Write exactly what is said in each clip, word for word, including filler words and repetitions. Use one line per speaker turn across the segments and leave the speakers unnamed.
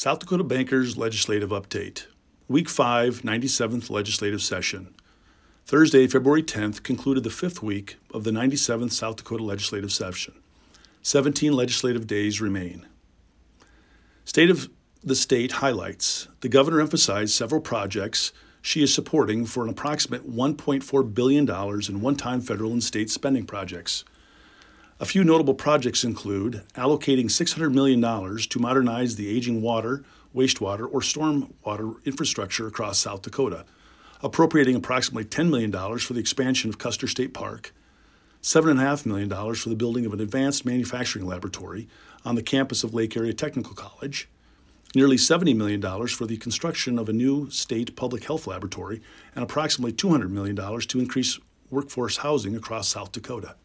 South Dakota Bankers Legislative Update. Week five, ninety-seventh Legislative Session. Thursday, February tenth, concluded the fifth week of the ninety-seventh South Dakota Legislative Session. seventeen legislative days remain. State of the State highlights. The governor emphasized several projects she is supporting for an approximate one point four billion dollars in one-time federal and state spending projects. A few notable projects include allocating six hundred million dollars to modernize the aging water, wastewater, or stormwater infrastructure across South Dakota, appropriating approximately ten million dollars for the expansion of Custer State Park, seven point five million dollars for the building of an advanced manufacturing laboratory on the campus of Lake Area Technical College, nearly seventy million dollars for the construction of a new state public health laboratory, and approximately two hundred million dollars to increase workforce housing across South Dakota.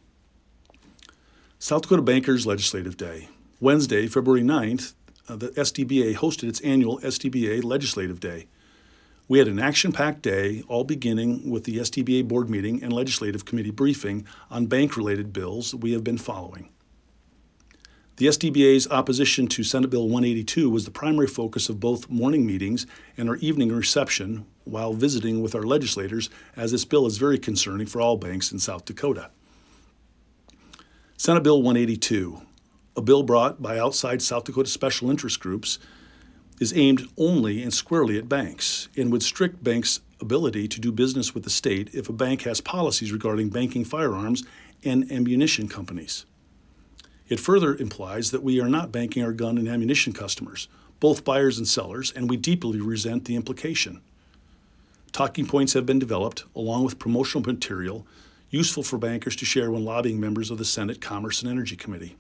South Dakota Bankers Legislative Day. Wednesday, February ninth, uh, the S D B A hosted its annual S D B A Legislative Day. We had an action-packed day, all beginning with the S D B A board meeting and legislative committee briefing on bank-related bills that we have been following. The S D B A's opposition to Senate Bill one eighty-two was the primary focus of both morning meetings and our evening reception while visiting with our legislators, as this bill is very concerning for all banks in South Dakota. Senate Bill one eighty-two, a bill brought by outside South Dakota special interest groups, is aimed only and squarely at banks and would restrict banks' ability to do business with the state if a bank has policies regarding banking firearms and ammunition companies. It further implies that we are not banking our gun and ammunition customers, both buyers and sellers, and we deeply resent the implication. Talking points have been developed, along with promotional material, useful for bankers to share when lobbying members of the Senate Commerce and Energy Committee.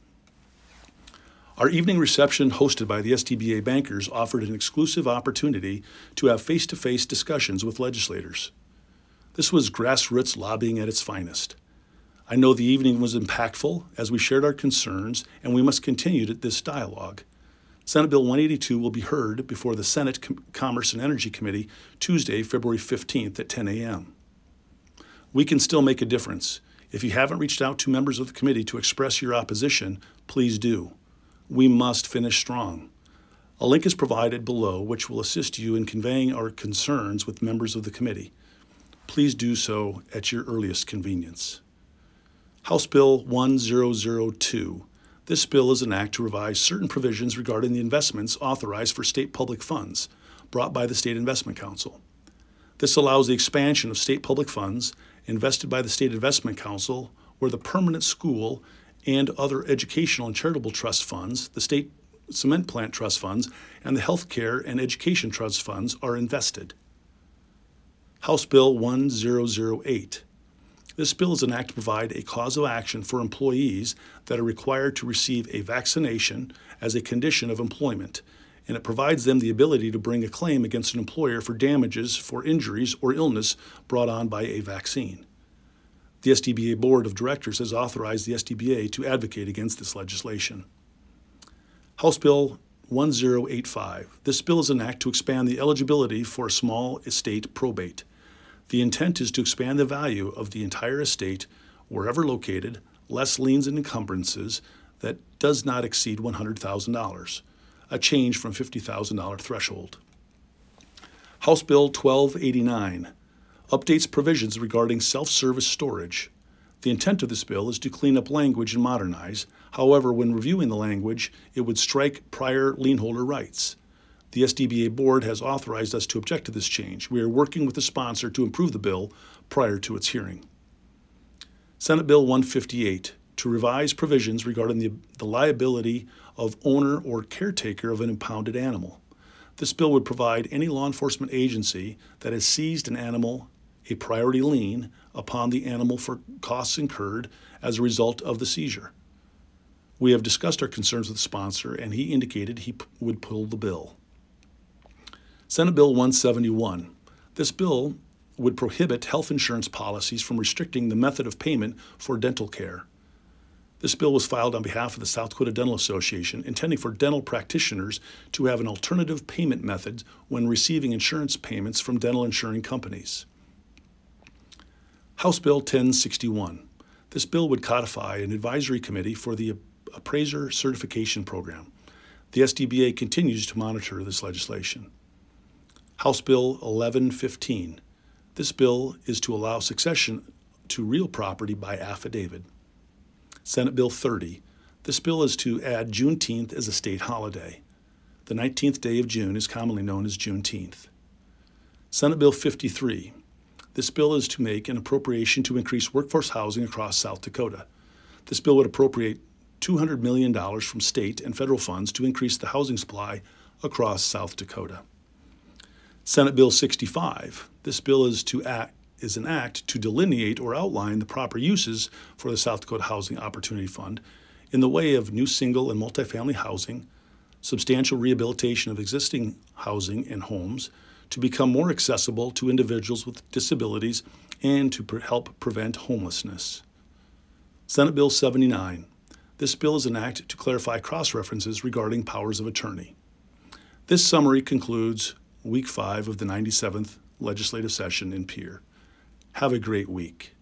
Our evening reception, hosted by the S D B A bankers, offered an exclusive opportunity to have face-to-face discussions with legislators. This was grassroots lobbying at its finest. I know the evening was impactful as we shared our concerns, and we must continue this dialogue. Senate Bill one eighty-two will be heard before the Senate Com- Commerce and Energy Committee Tuesday, February fifteenth at ten a.m. We can still make a difference. If you haven't reached out to members of the committee to express your opposition, please do. We must finish strong. A link is provided below which will assist you in conveying our concerns with members of the committee. Please do so at your earliest convenience. House Bill one thousand two. This bill is an act to revise certain provisions regarding the investments authorized for state public funds brought by the State Investment Council. This allows the expansion of state public funds invested by the State Investment Council, where the permanent school and other educational and charitable trust funds, the state cement plant trust funds, and the healthcare and education trust funds are invested. House Bill one thousand eight. This bill is an act to provide a cause of action for employees that are required to receive a vaccination as a condition of employment, and it provides them the ability to bring a claim against an employer for damages for injuries or illness brought on by a vaccine. The S D B A Board of Directors has authorized the S D B A to advocate against this legislation. House Bill one thousand eighty-five. This bill is an act to expand the eligibility for a small estate probate. The intent is to expand the value of the entire estate, wherever located, less liens and encumbrances, that does not exceed one hundred thousand dollars, a change from fifty thousand dollars threshold. House Bill twelve eighty-nine updates provisions regarding self-service storage. The intent of this bill is to clean up language and modernize. However, when reviewing the language, it would strike prior lien holder rights. The S D B A board has authorized us to object to this change. We are working with the sponsor to improve the bill prior to its hearing. Senate Bill one fifty-eight, to revise provisions regarding the, the liability of owner or caretaker of an impounded animal. This bill would provide any law enforcement agency that has seized an animal a priority lien upon the animal for costs incurred as a result of the seizure. We have discussed our concerns with the sponsor, and he indicated he p- would pull the bill. Senate Bill one seventy-one. This bill would prohibit health insurance policies from restricting the method of payment for dental care. This bill was filed on behalf of the South Dakota Dental Association, intending for dental practitioners to have an alternative payment method when receiving insurance payments from dental insuring companies. House Bill ten sixty-one. This bill would codify an advisory committee for the appraiser certification program. The S D B A continues to monitor this legislation. House Bill eleven fifteen. This bill is to allow succession to real property by affidavit. Senate Bill thirty. This bill is to add Juneteenth as a state holiday. The nineteenth day of June is commonly known as Juneteenth. Senate Bill fifty-three. This bill is to make an appropriation to increase workforce housing across South Dakota. This bill would appropriate two hundred million dollars from state and federal funds to increase the housing supply across South Dakota. Senate Bill sixty-five. This bill is to act is an act to delineate or outline the proper uses for the South Dakota Housing Opportunity Fund in the way of new single and multifamily housing, substantial rehabilitation of existing housing and homes to become more accessible to individuals with disabilities and to pre- help prevent homelessness. Senate Bill seventy-nine. This bill is an act to clarify cross-references regarding powers of attorney. This summary concludes week five of the ninety-seventh legislative session in Pierre. Have a great week.